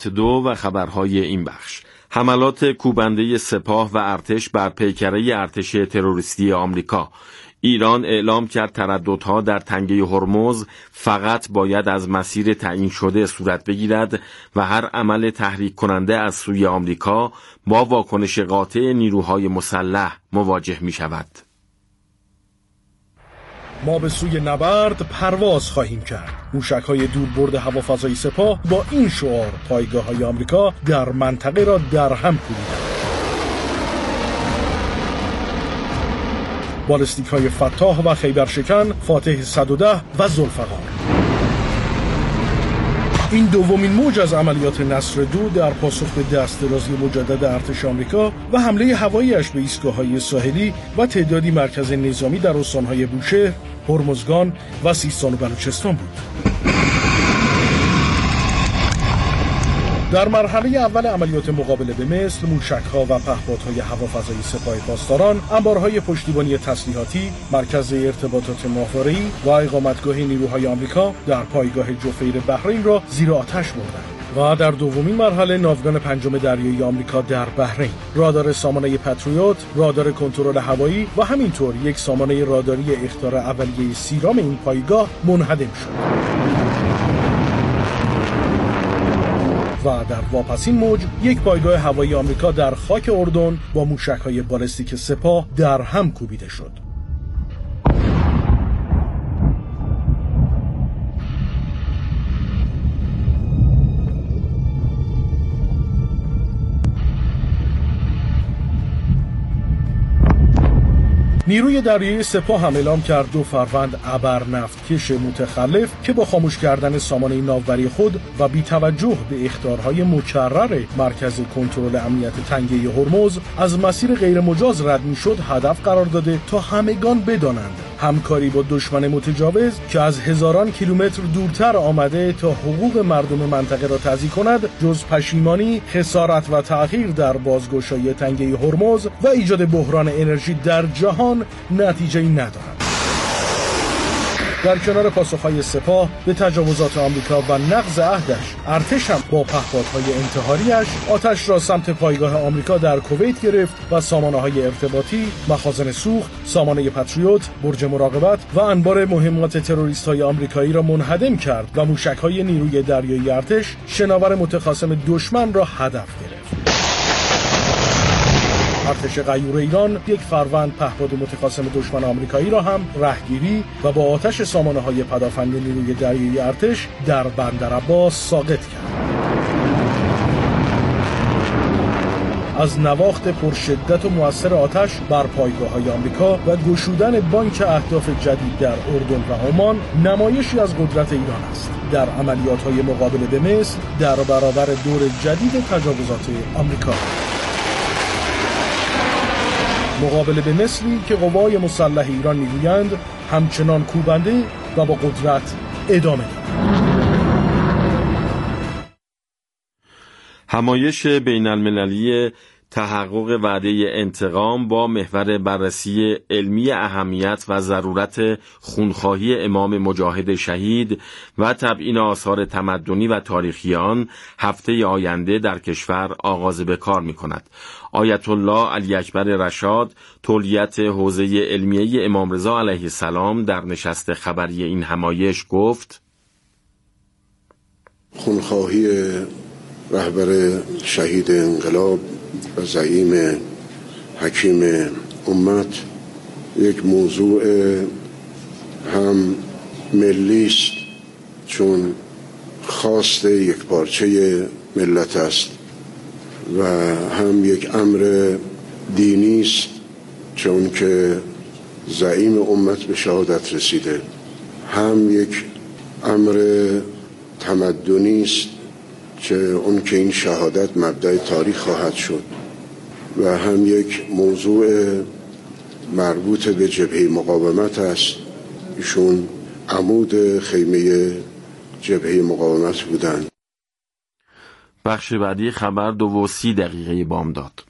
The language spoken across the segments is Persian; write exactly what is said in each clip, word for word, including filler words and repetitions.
هفت دو و خبرهای این بخش. حملات کوبنده سپاه و ارتش بر پیکره ارتش تروریستی آمریکا. ایران اعلام کرد ترددها در تنگه هرمز فقط باید از مسیر تعیین شده صورت بگیرد و هر عمل تحریک کننده از سوی آمریکا با واکنش قاطع نیروهای مسلح مواجه می شود. ما به سوی نبرد پرواز خواهیم کرد. موشک‌های دوربرد هوافضای سپاه با این شعار پایگاه‌های آمریکا در منطقه را در هم کوبیدند. بالستیک‌های فتاح و خیبرشکن، فاتح صد و ده و ذوالفقار. این دومین موج از عملیات نصر دو در پاسخ به دست درازی مجدد ارتش آمریکا و حمله هوایی‌اش به ایستگاه‌های ساحلی و تعدادی مرکز نظامی در استان‌های بوشهر، هرمزگان و سیستان و بلوچستان بود. در مرحله اول عملیات مقابله به مصر، موشک‌ها و پهپادهای هوافضای سپاه پاسداران، انبارهای پشتیبانی تسلیحاتی، مرکز ارتباطات ماهواره‌ای و اقامتگاه نیروهای آمریکا در پایگاه جفیر بحرین را زیر آتش بردند. و در دومین مرحله ناوگان پنجم دریایی آمریکا در بحرین، رادار سامانه پتریوت، رادار کنترل هوایی و همینطور یک سامانه راداری اخطار اولیه سیرام این پایگاه منهدم شد. و در واپسین موج یک پایگاه هوایی آمریکا در خاک اردن با موشک‌های بالستیک سپاه در هم کوبیده شد. نیروی دریایی سپاه هم اعلام کرد دو فروند ابر نفتکش متخلف که با خاموش کردن سامانه ناوبری خود و بی توجه به اخطارهای مکرر مرکز کنترل امنیت تنگه هرمز از مسیر غیر مجاز رد میشد هدف قرار داده تا همگان بدانند همکاری با دشمن متجاوز که از هزاران کیلومتر دورتر آمده تا حقوق مردم منطقه را تضییع کند جز پشیمانی، خسارت و تأخیر در بازگشایی تنگه هرمز و ایجاد بحران انرژی در جهان نتیجه‌ای ندارد. در کنار پاسخهای سپاه به تجاوزات آمریکا و نقض عهدش، ارتش هم با پهپادهای انتحاریش آتش را سمت پایگاه آمریکا در کویت گرفت و سامانه‌های ارتباطی، مخازن سوخت، سامانه پتریوت، برج مراقبت و انبار مهمات تروریست‌های آمریکایی را منهدم کرد و موشک‌های نیروی دریایی ارتش شناور متخاصم دشمن را هدف گرفت. ارتش غیور ایران یک فروند پهپاد متخاصم دشمن آمریکایی را هم رهگیری و با آتش سامانه‌های پدافند نیروی دریایی ارتش در بندر عباس ساقط کرد. از نواخت پرشدت و مؤثر آتش بر پایگاه‌های آمریکا و گشودن بانک اهداف جدید در اردن و عمان نمایشی از قدرت ایران است در عملیات‌های مقابله به مصر در برابر دور جدید تجاوزات آمریکا. مقابله به مصری که قوای مسلح ایران میگویند همچنان کوبنده و با قدرت ادامه دارد. همایش بین المللی تحقق وعده انتقام با محور بررسی علمی اهمیت و ضرورت خونخواهی امام مجاهد شهید و تبیین آثار تمدنی و تاریخی آن هفته آینده در کشور آغاز به کار می کند. آیت الله علی اکبر رشاد تولیت حوزه علمیه امام رضا علیه السلام در نشست خبری این همایش گفت: خونخواهی رهبر شهید انقلاب و زعیم حکیم امت یک موضوع هم ملی است چون خواست یک پارچه ملت است و هم یک امر دینی است چون که زعیم امت به شهادت رسیده، هم یک امر تمدنی است که اون که این شهادت مبدأ تاریخ خواهد شد و هم یک موضوع مربوط به جبهه مقاومت است. ایشون عمود خیمه جبهه مقاومت بودند. بخش بعدی خبر دو و سی دقیقه بامداد.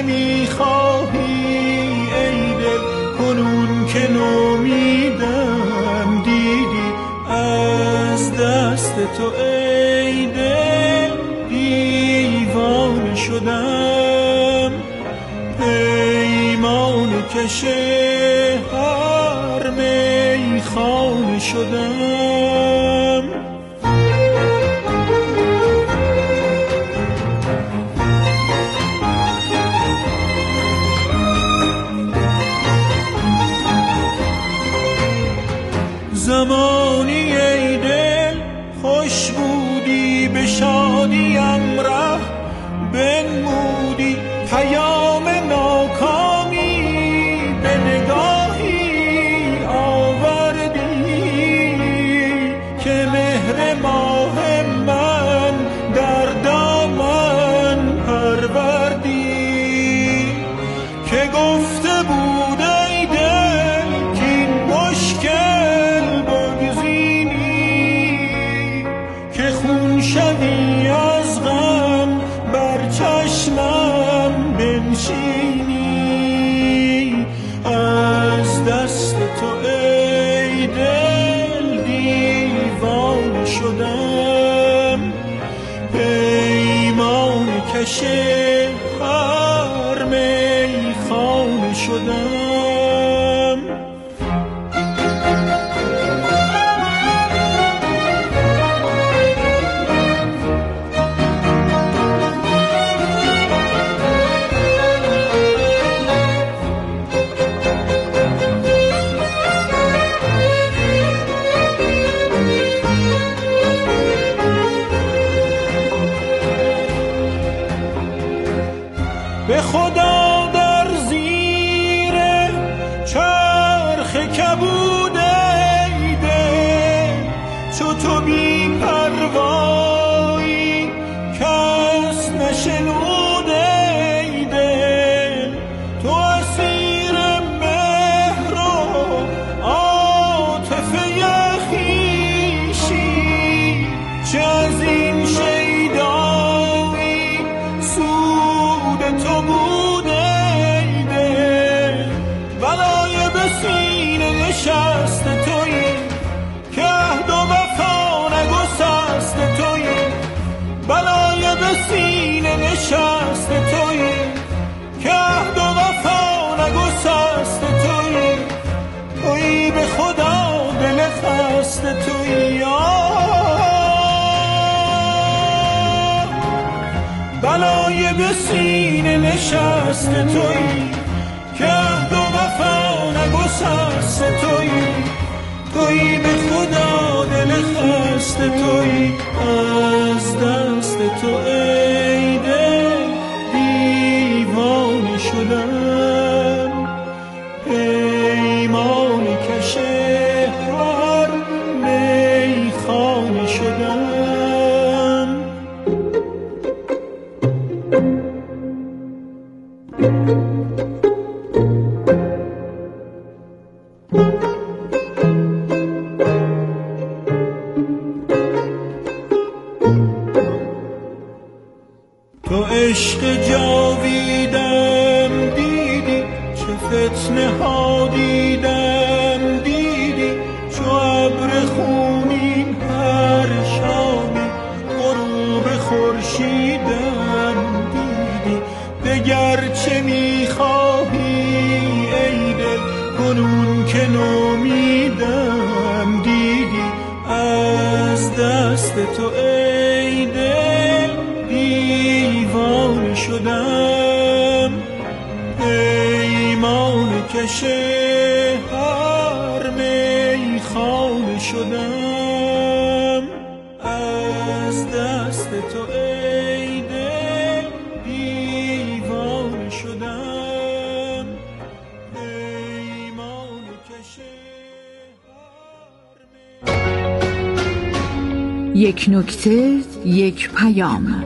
میخواهی ای دل کنون که نومیدم دیدی از دست تو ای دل دیوانه شدم پیمان کشه هر میخانه شدم زمانی ای دل خوش بودی به شادیم ره بنمودی پیام ناکامی به نگاهی آوردی که مهر ماه من در دامن پروردی که گفته بود ای دل کین مشکل بگزینی که خون شوی از غم بر چشمم بنشینی از دست تو ای دل دیوانه شدم پیمان کشه هر میخانه شدم به خدا در زیر چرخ کبود ای دل چو تو بی پروایی کس نشنود ای دل تو اسیر مهر و عاطفه خویشی چه از این شیدایی سود تو بود ای دل بلای به سینه نشست تویی که عهد و وفا نگسست تویی بلای به سینه نشست تویی که عهد و وفا نگسست تویی تویی به خدا دل خست تویی بلای به سینه نشست تویی که عهد و وفا نگسست تویی تویی به خدا دل خست تویی از دست تو ای دل دیوانه شدم پیمان کشه هر میخانه شدم تو عشق جاویدم دیدی چه فتنه ها دیدم دیدی چو ابر خونین هر شامی غروب خورشیدم دیدی دگر چه میخواهی ای دل کنون که نومیدم دیدی از دست تو ای دل دیوانه شدم پیمان کشه هر میخانه شدم از دست تو ای دل دیوانه شدم پیمان کشه یک نکته یک پیام.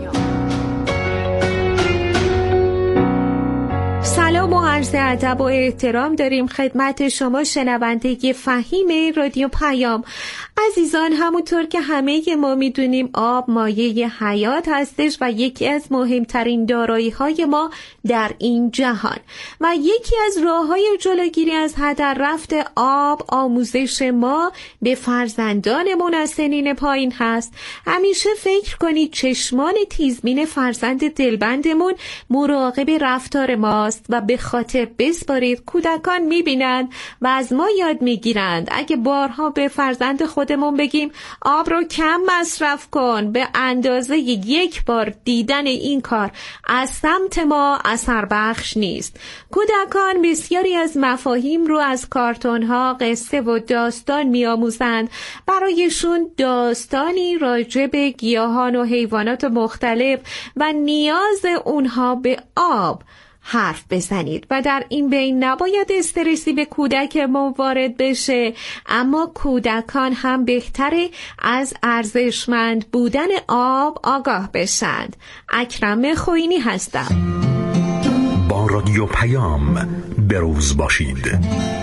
سلام و عرض ادب و احترام داریم خدمت شما شنونده فهیم رادیو پیام. عزیزان، همونطور که همه ما میدونیم آب مایه حیات هستش و یکی از مهمترین دارایی‌های ما در این جهان و یکی از راه‌های جلوگیری از هدر رفت آب آموزش ما به فرزندانمون از سنین پایین هست. همیشه فکر کنید چشمان تیزبین فرزند دلبندمون مراقب رفتار ماست و به خاطر بسپارید کودکان میبینند و از ما یاد میگیرند. اگه بارها به فرزند خودمون بگیم آب رو کم مصرف کن، به اندازه یک بار دیدن این کار از سمت ما اثر بخش نیست. کودکان بسیاری از مفاهیم رو از کارتون‌ها، قصه و داستان می‌آموزند. برایشون داستانی راجع به گیاهان و حیوانات مختلف و نیاز اونها به آب حرف بزنید و در این بین نباید استرسی به کودکمون وارد بشه، اما کودکان هم بهتره از ارزشمند بودن آب آگاه بشند. اکرم خوینی هستم. با رادیو پیام بروز باشید.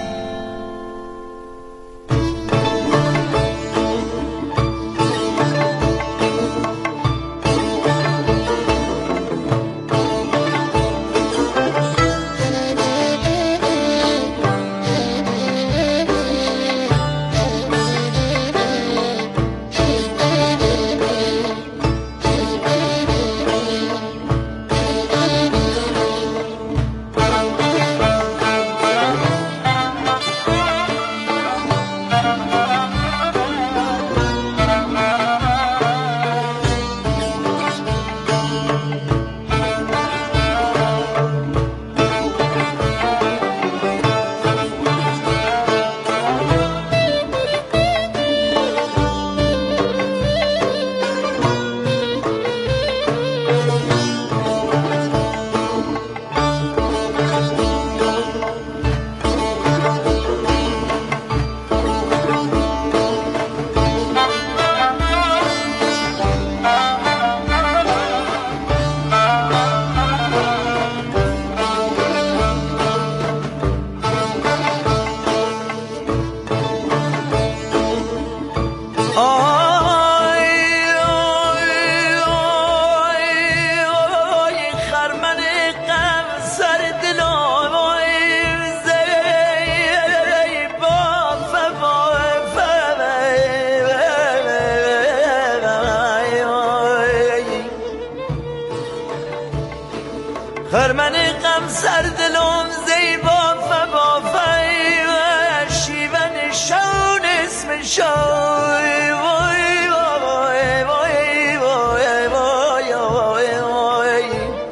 خرمن غم سر دلم زیبا فبا فی و شیون شون اسم شای وای وای وای وای وای وای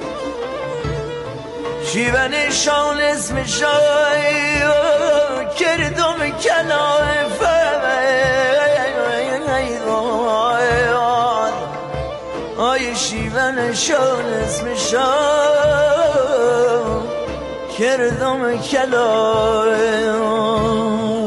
شیون شون اسم شای کردم کلاه آی شیون شون اسم شای کردم کلاه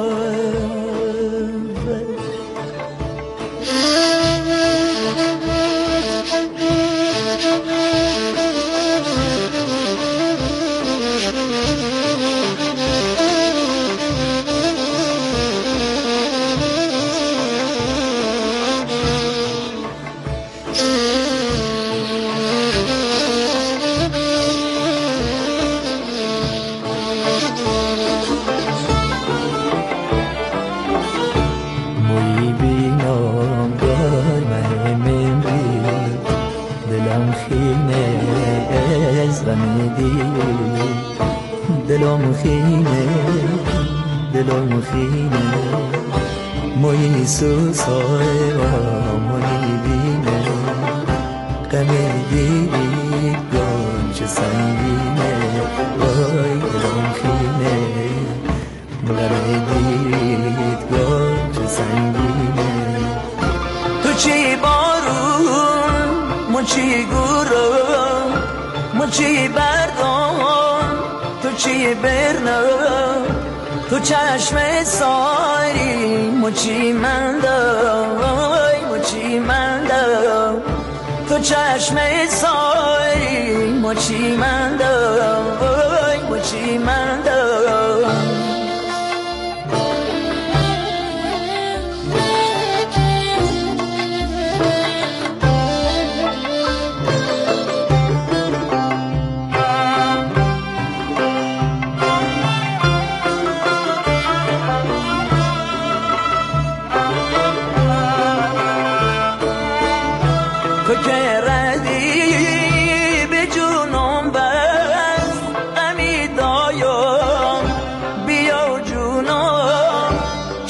دلم خینه دلم خینه موی سوسای و موی بینه غم دیری گنج سنگینه وای دلم خینه غم دیری گنج سنگینه تو چی بارون من چی گورم من چی بردم تو چی برنه تو چشم ساری مچی مندم مچی مندم تو چشم ساری مچی مندم مچی مندم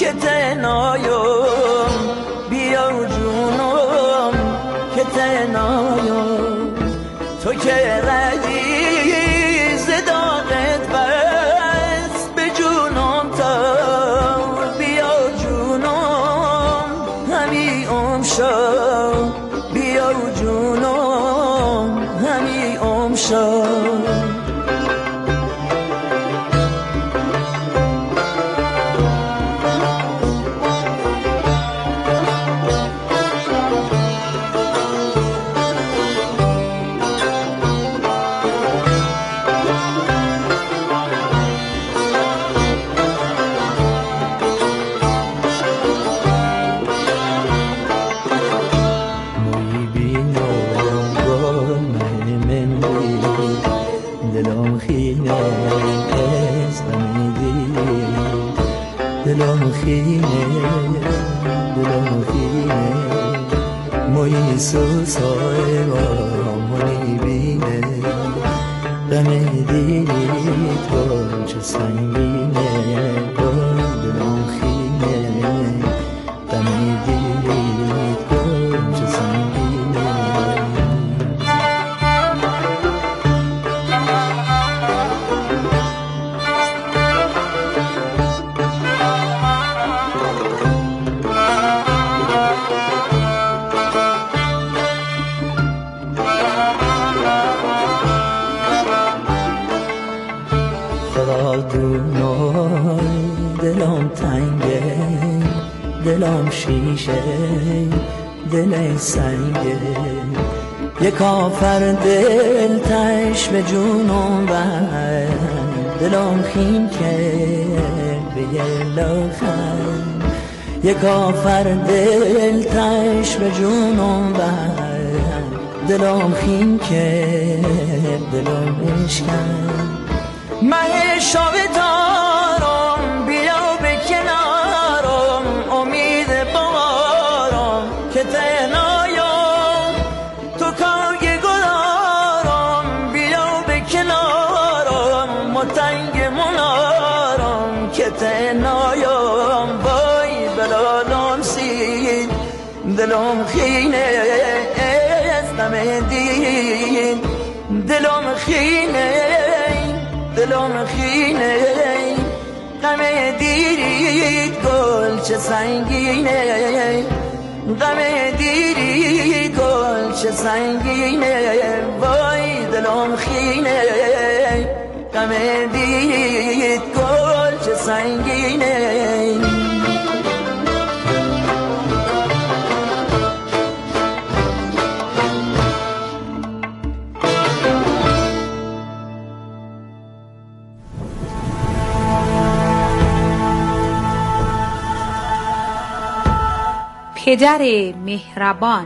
که تنهایم، بیا جونم که تنهایم، تو که ردی زداقت بس به جونم تا بیا جونم همی امشا، بیا جونم همی امشا. دلم خینه دلم خینه موی سوسای با منی بینه، غم دیدی تو چه سنگینه، دلم خینه غم دیدی تو چه سنگینه. دلم تنگه دلم شیشه دل سنگه، یک کافر دل تش به جونم بر، دلم خین کرد به یه لخن، یک کافر دل تش به جونم بر، دلم خین کرد دلم اشکن. من شاوه دارم بیا به کنارم، امید بارم که تنهایم، تو کاگ گلارم بیا به کنارم، متنگ منارم که تنهایم، وای بلالم سید دلم خینه از غم دین، دلم خینه دلم خینه غم دیرید گل چه سنگینه، غم دیرید گل چه سنگینه، وای دلم خینه غم دیرید گل چه سنگینه. پدر مهربان.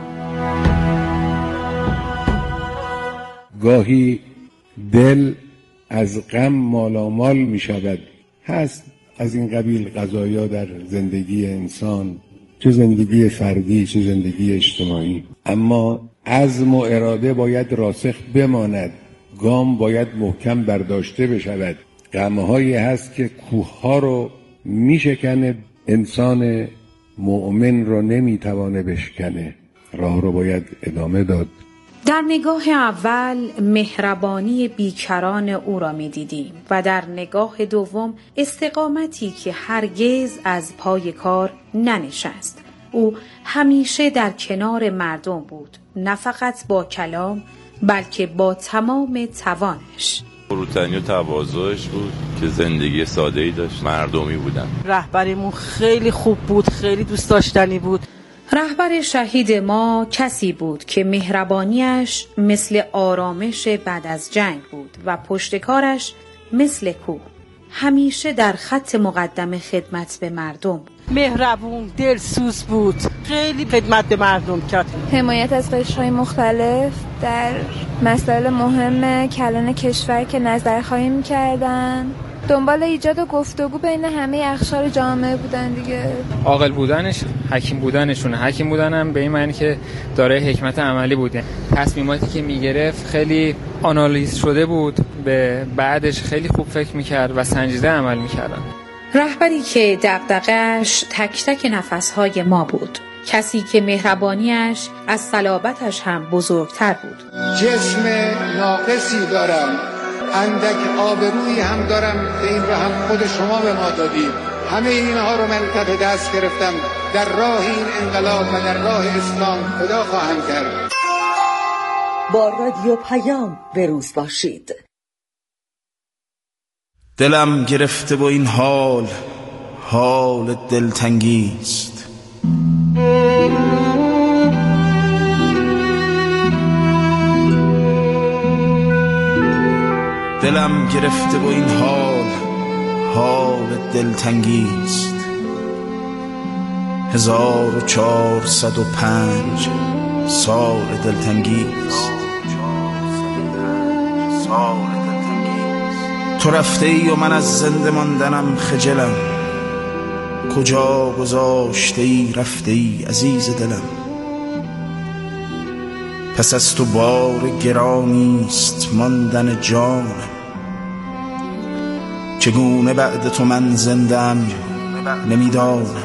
گاهی دل از غم مالامال می شود. هست از این قبیل قضایا در زندگی انسان، چه زندگی فردی چه زندگی اجتماعی، اما عزم و اراده باید راسخ بماند، گام باید محکم برداشته بشود. غمهایی هست که کوهها رو می شکنه، انسان مؤمن رو نمیتوانه بشکنه، راه رو باید ادامه داد. در نگاه اول مهربانی بیکران او را می دیدیم و در نگاه دوم استقامتی که هرگز از پای کار ننشست. او همیشه در کنار مردم بود، نه فقط با کلام بلکه با تمام توانش. فروتنی و تواضعش بود که زندگی ساده‌ای داشت، مردمی بودن. رهبرمون خیلی خوب بود، خیلی دوست داشتنی بود. رهبر شهید ما کسی بود که مهربانیش مثل آرامش بعد از جنگ بود و پشتکارش مثل کوه، همیشه در خط مقدم خدمت به مردم. مهربون، دلسوز بود، خیلی خدمت به مردم کرد. حمایت از قشرهای مختلف در مسائل مهم کلان کشور که نظرخواهی می‌کردن، دنبال ایجاد گفتگو بین همه اقشار جامعه بودن دیگه. عاقل بودنش، حکیم بودنشونه. حکیم بودنم به این معنی که دارای حکمت عملی بوده. تصمیماتی که میگرفت خیلی آنالیز شده بود، به بعدش خیلی خوب فکر میکرد و سنجیده عمل میکردن. رهبری که دغدغه‌اش تک تک نفسهای ما بود، کسی که مهربانیش از صلابتش هم بزرگتر بود. جسم ناقصی دارم، اندک آبرویی هم دارم که این رو هم خود شما به ما دادید. همه اینها رو من کف دست گرفتم، در راه این انقلاب و در راه اسلام فدا خواهم کرد. با رادیو پیام به روز باشید. دلم گرفته با این حال، حال دلتنگی است. دلم گرفته با این حال، حال دلتنگی است. هزار و چهارصد و پنج سال دلتنگی است. سال دلتنگی است. تو رفته ای و من از زنده ماندنم خجلم. کجا گذاشته ای رفته ای عزیز دلم. پس از تو بار گرانیست ماندن جانم. چگونه بعد تو من زندم نمیدانم.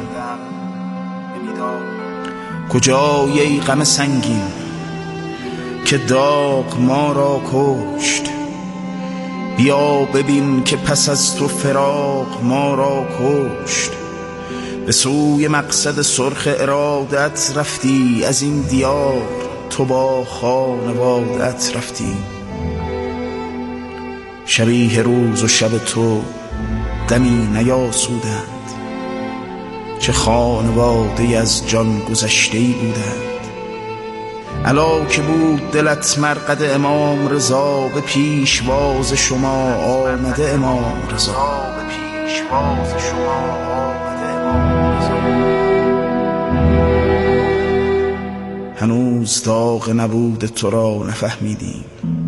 کجای ای غم سنگین که داغ ما را کشت. بیا ببین که پس از تو فراق ما را کشت. به سوی مقصد سرخ ارادت رفتی، از این دیار تو با خانوادت رفتی. شبیه روز و شب تو دمی نیاسودند. چه خانواده از جان گذشته‌ای بودند. علا که بود دلت مرقد امام رضا، به پیشواز شما آمده امام رضا. به پیشواز شما آمده امام رضا. هنوز داغ نبود تو را نفهمیدیم.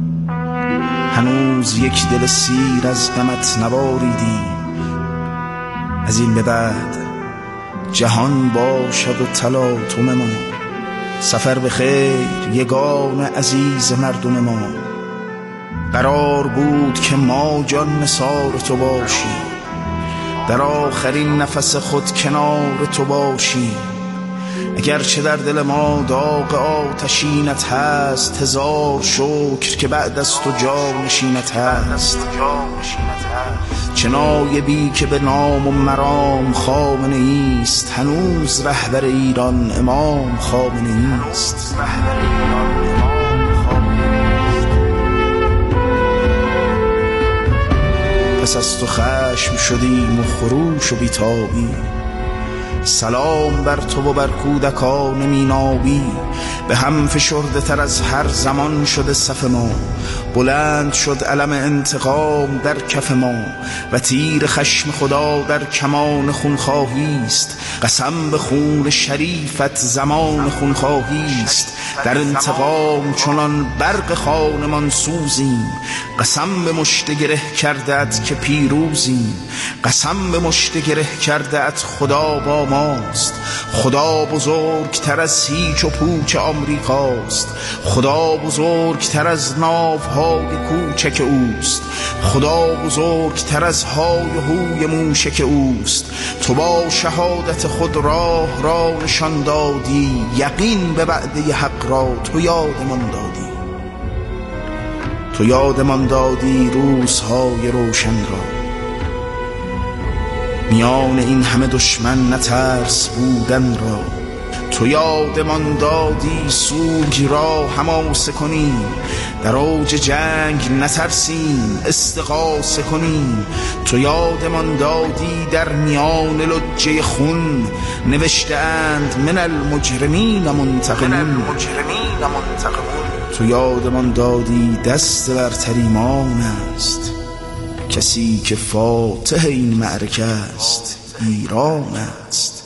هنوز یک دل سیر از غمت نباریدیم. از این به بعد جهان باشد و تلاطم ما. سفر به خیر یگان عزیز مردم ما. قرار بود که ما جان نثار تو باشیم. در آخرین نفس خود کنار تو باشیم. اگرچه در دل ما داغ آتشینت هست، هزار شکر که بعد از تو جانشینت هست. چه نایبی که به نام و مرام خامنه ایست. هنوز رهبر ایران امام خامنه ایست. پس از تو خشم شدیم و خروش و بیتابی. سلام بر تو و بر کودکان مینابی. به هم فشرده تر از هر زمان شده صف ما. بلند شد علم انتقام در کف ما و تیر خشم خدا در کمان خونخواهی است. قسم به خون شریفت زمان خونخواهی است. در انتقام چنان برق خانمان سوزیم. قسم به مشت گره کرده‌ات که پیروزیم. قسم به مشت گره کرده‌ات خدا با ماست. خدا بزرگتر از هیچ و پوچ آمریکاست. خدا بزرگتر از ناوهای کوچک اوست. خدا بزرگتر از های هوی موشک اوست. تو با شهادت خود راه را نشان دادی. یقین به وعده حق را تو یادمان دادی. تو یادمان دادی روزهای روشن را. میان این همه دشمن نترس بودن را. تو یادمان دادی سوگ را حماسه کنیم. در اوج جنگ نترسیم استغاثه کنیم. تو یادمان دادی در میان لجه خون نوشته اند من المجرمین منتقمون. تو یادمان دادی دست برتر ایمان است. کسی که فاتح این معرکه است ایران است.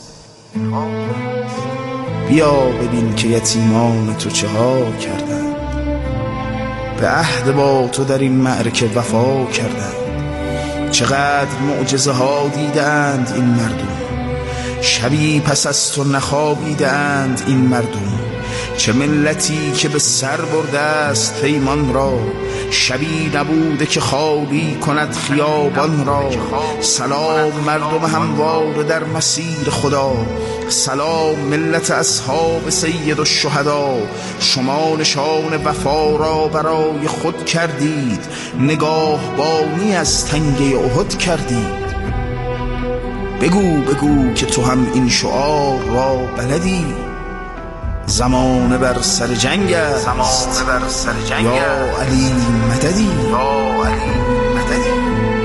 بیا ببین که یتیمان تو چه ها کردند. به عهد با تو در این معرکه وفا کردند. چقدر معجزه ها دیدند این مردم. شبی پس از تو نخوابیدند این مردم. چه ملتی که به سر برده است پیمان را، شبی نبوده که خالی کند خیابان را. سلام مردم هموار در مسیر خدا، سلام ملت اصحاب سید الشهدا. شما نشان وفا را برای خود کردید، نگاه بانی از تنگه احد کردید. بگو بگو که تو هم این شعار را بلدی، زمانه بر سر جنگ است، زمانه بر سر جنگ یا علی مددی، یا علی مددی.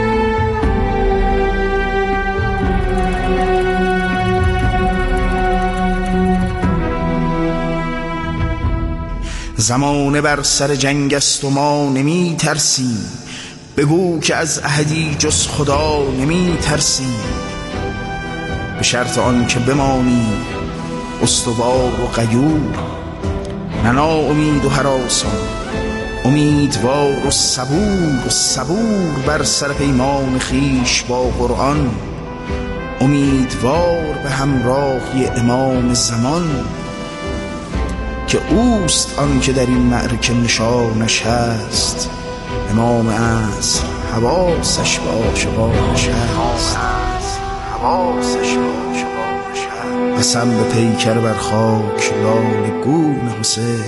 زمانه بر سر جنگ است و ما نمی ترسیم، بگو که از احدی جز خدا نمی ترسیم. به شرط آن که بمانی استوار و غیور، نه ناامید و هراسان، امیدوار و صبور. و صبور بر سر پیمان خیش با قرآن، امیدوار به همراهی امام زمان، که اوست آن که در این معرکه نشانش هست. امام عصر حواسش به عاشقانش هست، حواسش به عاشقانش هست. قسم به پیکر بر خاک لاله گون حسین،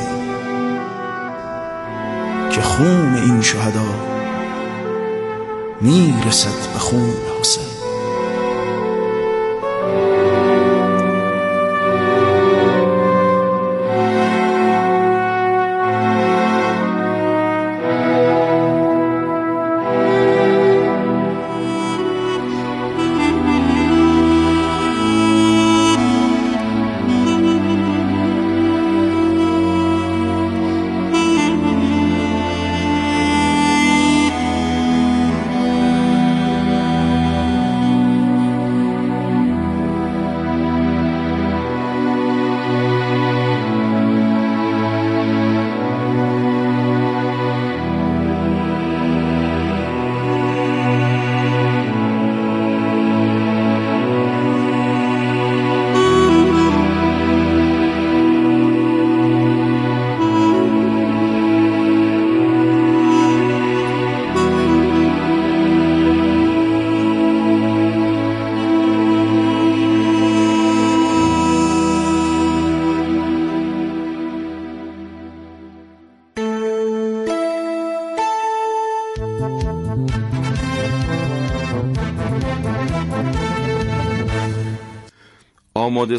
که خون این شهدا میرسد به خون حسین. آماده